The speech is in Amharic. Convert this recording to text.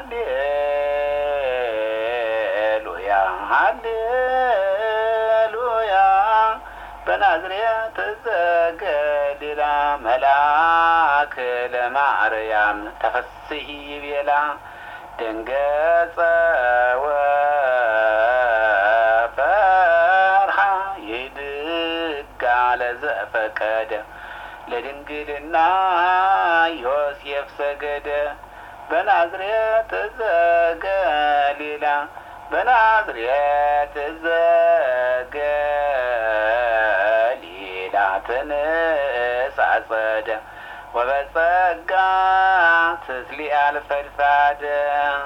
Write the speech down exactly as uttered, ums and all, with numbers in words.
ሃሌሉያ ሃሌሉያ በናዝሬት ዘገሊላ መልአክ ለማርያም ተፈስሒ ቤላ ደንገጸ ወፈርሃ ይድጋ ለዘፈቀደ ለድንግልና ዮሴፍ ሰገደ በናዝሬት ዘገሊላ በናዝሬት ዘገሊላ ተነሳጸደ ወበጸጋ ትስሊአል ፈድፋደ